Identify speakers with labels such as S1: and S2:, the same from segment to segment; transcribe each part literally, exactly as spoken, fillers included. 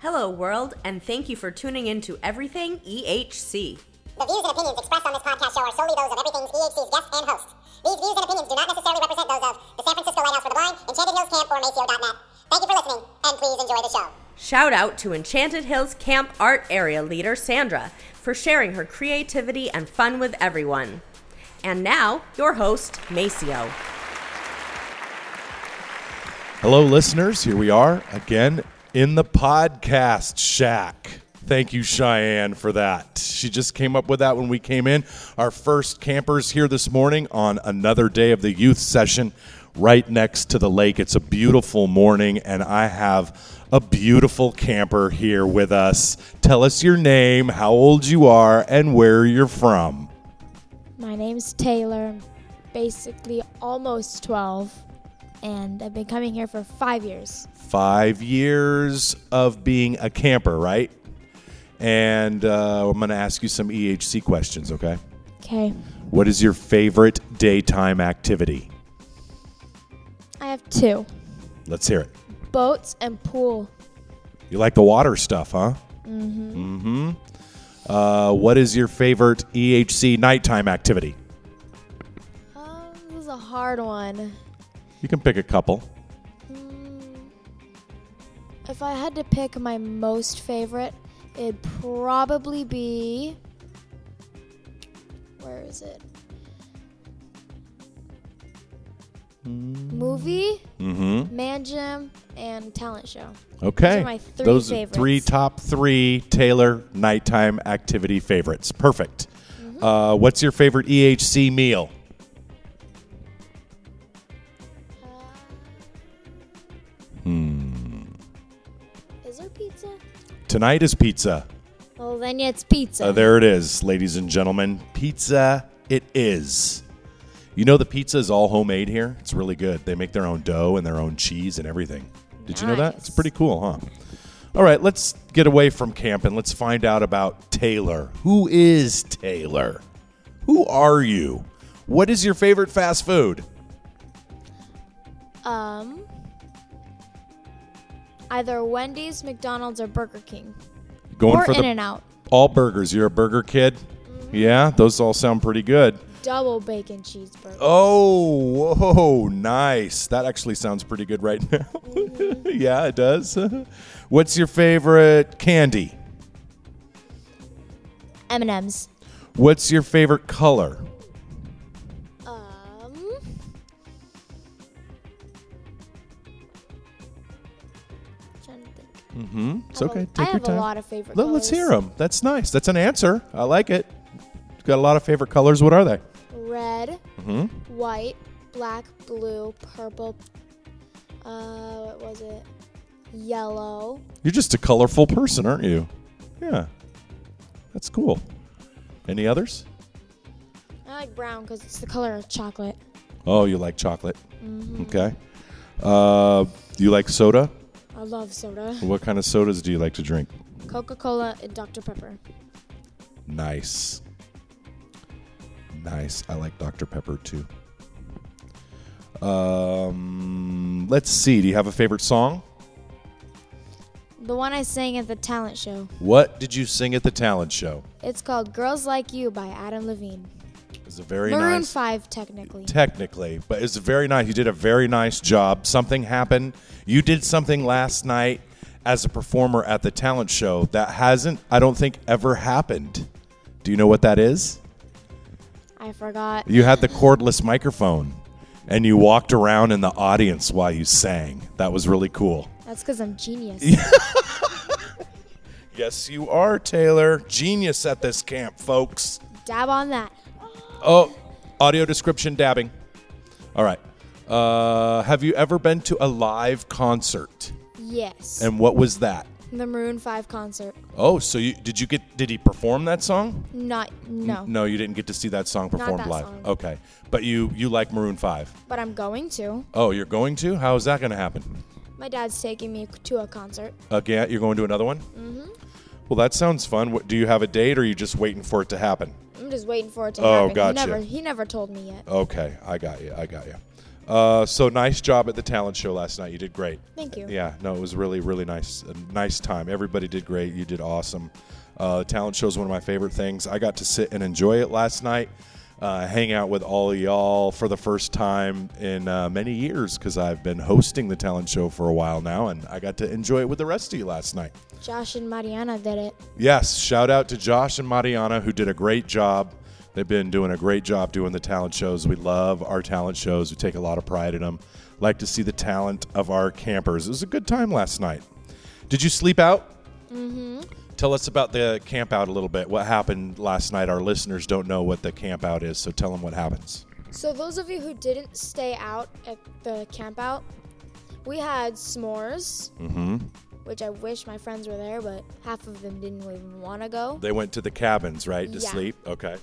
S1: Hello, world, and thank you for tuning in to Everything E H C.
S2: The views and opinions expressed on this podcast show are solely those of Everything's E H C's guests and hosts. These views and opinions do not necessarily represent those of the San Francisco Lighthouse for the Blind, Enchanted Hills Camp, or Maceo dot net. Thank you for listening, and please enjoy the show.
S1: Shout out to Enchanted Hills Camp Art Area Leader Sandra for sharing her creativity and fun with everyone. And now, your host, Maceo.
S3: Hello, listeners. Here we are again in the podcast shack. Thank you, Cheyenne, for that. She just came up with that when we came in. Our first campers here this morning on another day of the youth session right next to the lake. It's a beautiful morning, and I have a beautiful camper here with us. Tell us your name, how old you are, and where you're from.
S4: My name's Taylor. I'm basically almost twelve, and I've been coming here for five years.
S3: Five years of being a camper, right? And uh, I'm going to ask you some E H C questions, okay?
S4: Okay.
S3: What is your favorite daytime activity?
S4: I have two.
S3: Let's hear it.
S4: Boats and pool.
S3: You like the water stuff, huh?
S4: Mm-hmm.
S3: Mm-hmm. Uh, what is your favorite E H C nighttime activity?
S4: Um, this is a hard one.
S3: You can pick a couple.
S4: Mm, if I had to pick my most favorite, it'd probably be... Where is it?
S3: Mm.
S4: Movie,
S3: Mm-hmm.
S4: Man Gym, and talent show.
S3: Okay.
S4: Those are my three
S3: Those
S4: favorites.
S3: are three top three Taylor nighttime activity favorites. Perfect.
S4: Mm-hmm.
S3: Uh, what's your favorite E H C meal? Hmm.
S4: Is there pizza?
S3: Tonight is pizza.
S4: Well, then yeah, it's pizza.
S3: Uh, there it is, ladies and gentlemen. Pizza it is. You know the pizza is all homemade here? It's really good. They make their own dough and their own cheese and everything. Did you know that? It's
S4: Nice.
S3: pretty cool, huh? All right, let's get away from camp and let's find out about Taylor. Who is Taylor? Who are you? What is your favorite fast food?
S4: Um, either Wendy's, McDonald's, or Burger King.
S3: Going
S4: or
S3: for the
S4: In-N-Out.
S3: all burgers. You're a burger kid?
S4: Mm-hmm.
S3: Yeah, those all sound pretty good.
S4: Double bacon cheeseburger.
S3: Oh, whoa, nice. That actually sounds pretty good right now.
S4: Mm-hmm.
S3: Yeah, it does. What's your favorite candy?
S4: M and M's.
S3: What's your favorite color?
S4: Um, trying to think.
S3: Mm-hmm. It's
S4: I have
S3: okay.
S4: a-
S3: Take
S4: I
S3: your
S4: have
S3: time.
S4: a lot of favorite
S3: Let,
S4: colors.
S3: let's hear them. That's nice. That's an answer. I like it. You've got a lot of favorite colors. What are they?
S4: Red,
S3: Mm-hmm.
S4: white, black, blue, purple. Uh, what was it? Yellow.
S3: You're just a colorful person, aren't you? Yeah. That's cool. Any others?
S4: I like brown because it's the color of chocolate.
S3: Oh, you like chocolate.
S4: Mm-hmm.
S3: Okay. Uh, do you like soda?
S4: I love soda.
S3: What kind of sodas do you like to drink?
S4: Coca-Cola and Doctor Pepper.
S3: Nice. Nice. I like Doctor Pepper too. Um, let's see. Do you have a favorite song?
S4: The one I sang at the talent show.
S3: What did you sing at the talent show?
S4: It's called Girls Like You by Adam Levine.
S3: It's a very
S4: Maroon
S3: nice.
S4: five, technically.
S3: Technically, but it's very nice. You did a very nice job. Something happened. You did something last night as a performer at the talent show that hasn't, I don't think, ever happened. Do you know what that is?
S4: I forgot.
S3: You had the cordless microphone, and you walked around in the audience while you sang. That was really cool.
S4: That's because I'm genius.
S3: Yes, you are, Taylor. Genius at this camp, folks.
S4: Dab on that.
S3: Oh, audio description dabbing. All right. Uh, have you ever been to a live concert?
S4: Yes.
S3: And what was that?
S4: The Maroon five concert.
S3: Oh, so you did you get did he perform that song?
S4: Not, no.
S3: No, you didn't get to see that song
S4: Not
S3: performed
S4: that
S3: live.
S4: song.
S3: Okay. But you you like Maroon five.
S4: But I'm going to.
S3: Oh, you're going to? How is that going to happen?
S4: My dad's taking me to a concert.
S3: Again, you're going to another one?
S4: Mm-hmm.
S3: Well, that sounds fun. What, do you have a date, or are you just waiting for it to happen?
S4: I'm just waiting for it to
S3: Oh,
S4: happen.
S3: gotcha.
S4: He never, he never told me yet.
S3: Okay, I got you. I got you. Uh, so nice job at the talent show last night. You did great.
S4: Thank you.
S3: Yeah, no, it was really, really nice. A nice time. Everybody did great. You did awesome. Uh, the talent show is one of my favorite things. I got to sit and enjoy it last night, uh, hang out with all of y'all for the first time in uh, many years because I've been hosting the talent show for a while now, and I got to enjoy it with the rest of you last night.
S4: Josh and Mariana did it.
S3: Yes, shout out to Josh and Mariana who did a great job. They've been doing a great job doing the talent shows. We love our talent shows. We take a lot of pride in them. Like to see the talent of our campers. It was a good time last night. Did you sleep out?
S4: Mm-hmm.
S3: Tell us about the camp out a little bit. What happened last night? Our listeners don't know what the camp out is, so tell them what happens.
S4: So those of you who didn't stay out at the camp out, we had s'mores,
S3: Mm-hmm.
S4: which I wish my friends were there, but half of them didn't even want to go.
S3: They went to the cabins, right, to
S4: Yeah.
S3: sleep? Okay.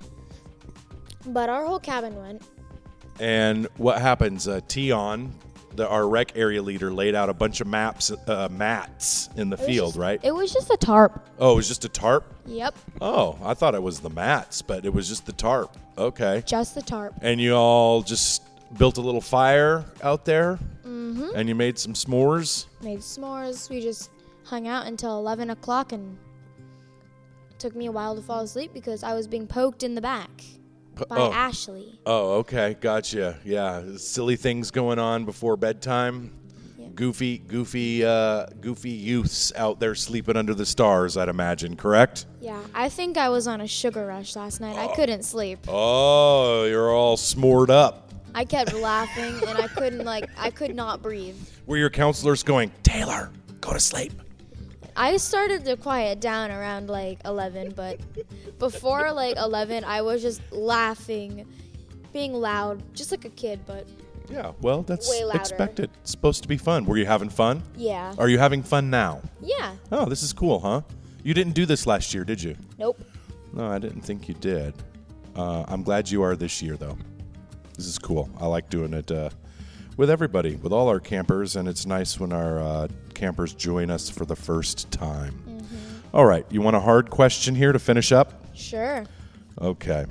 S4: But our whole cabin went.
S3: And what happens? Uh, Tion, the, our rec area leader, laid out a bunch of maps, uh, mats in the
S4: It was
S3: field,
S4: just-
S3: right?
S4: It was just a tarp.
S3: Oh, it was just a tarp?
S4: Yep,
S3: Oh, I thought it was the mats, but it was just the tarp. Okay.
S4: just the tarp.
S3: And you all just built a little fire out there?
S4: Mm-hmm.
S3: And you made some s'mores?
S4: Made s'mores. We just hung out until eleven o'clock, and it took me a while to fall asleep because I was being poked in the back
S3: P-
S4: by
S3: oh.
S4: Ashley.
S3: Oh, okay. Gotcha. Yeah. Silly things going on before bedtime.
S4: Yeah.
S3: Goofy, goofy, uh, goofy youths out there sleeping under the stars, I'd imagine, correct?
S4: Yeah, I think I was on a sugar rush last night. I couldn't sleep.
S3: Oh, you're all s'mored up.
S4: I kept laughing, and I couldn't, like, I could not breathe.
S3: Were your counselors going, Taylor, go to sleep?
S4: I started to quiet down around, like, eleven, but before, like, eleven, I was just laughing, being loud, just like a kid, but
S3: Yeah, well, that's
S4: Way louder.
S3: expected. It's supposed to be fun. Were you having fun?
S4: yeah.
S3: Are you having fun now?
S4: Yeah.
S3: Oh, this is cool, huh? You didn't do this last year, did you?
S4: Nope.
S3: No, I didn't think you did. Uh, I'm glad you are this year, though. This is cool. I like doing it uh, with everybody, with all our campers, and it's nice when our uh, campers join us for the first time.
S4: Mm-hmm.
S3: All right, you want a hard question here to finish up?
S4: Sure.
S3: Okay.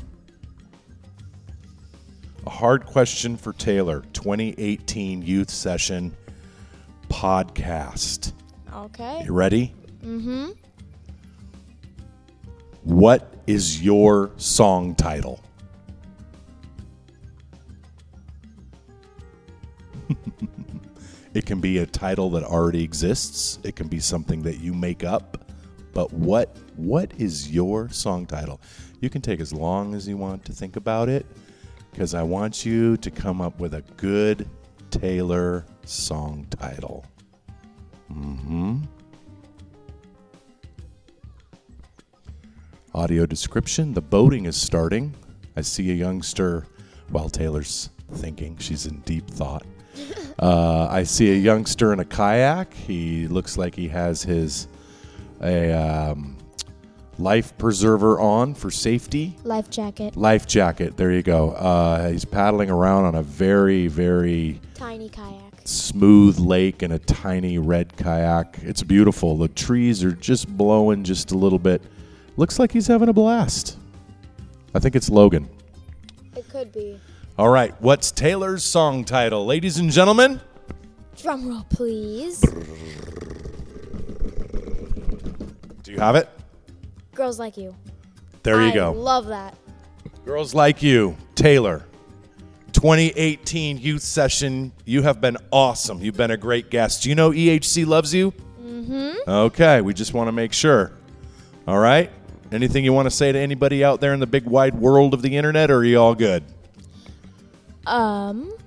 S3: A hard question for Taylor, twenty eighteen Youth Session podcast.
S4: Okay.
S3: You ready?
S4: Mm-hmm.
S3: What is your song title? It can be a title that already exists. It can be something that you make up. But what what is your song title? You can take as long as you want to think about it, because I want you to come up with a good Taylor song title. Mm-hmm. Audio description. The boating is starting. I see a youngster while Taylor's thinking. She's in deep thought. Uh, I see a youngster in a kayak. He looks like he has his a um, life preserver on for safety.
S4: Life jacket.
S3: Life jacket. There you go. Uh, he's paddling around on a very, very
S4: Tiny kayak.
S3: smooth lake in a tiny red kayak. It's beautiful. The trees are just blowing just a little bit. Looks like he's having a blast. I think it's Logan.
S4: It could be.
S3: All right, what's Taylor's song title? Ladies and gentlemen,
S4: Drum roll, please.
S3: do you have it?
S4: Girls Like You.
S3: There you
S4: I
S3: go.
S4: love that.
S3: Girls Like You, Taylor. twenty eighteen Youth Session. You have been awesome. You've been a great guest. Do you know E H C loves you? Mm-hmm. Okay, we just want to make sure. All right? Anything you want to say to anybody out there in the big wide world of the internet, or are you all good?
S4: Um,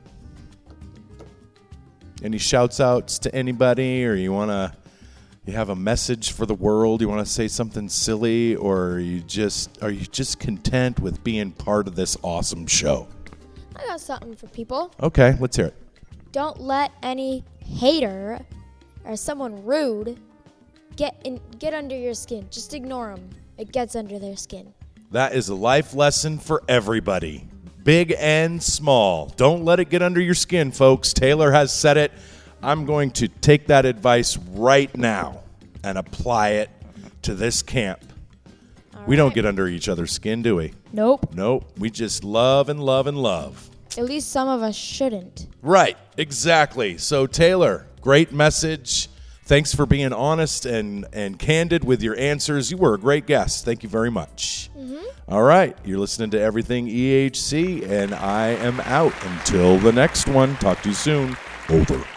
S3: Any shouts outs to anybody, or you want to you have a message for the world, you want to say something silly, or are you just are you just content with being part of this awesome show?
S4: I got something for people.
S3: Okay, let's hear it.
S4: Don't let any hater or someone rude get in, get under your skin. Just ignore them. It gets under their skin.
S3: That is a life lesson for everybody, big and small. Don't let it get under your skin, folks. Taylor has said it. I'm going to take that advice right now and apply it to this camp.
S4: All
S3: We don't
S4: right.
S3: get under each other's skin, do we?
S4: Nope.
S3: Nope. We just love and love and love.
S4: At least some of us shouldn't.
S3: Right, exactly. So, Taylor, great message. Thanks for being honest and, and candid with your answers. You were a great guest. Thank you very much. Mm-hmm. All right, you're listening to Everything E H C, and I am out. Until the next one, talk to you soon. Over.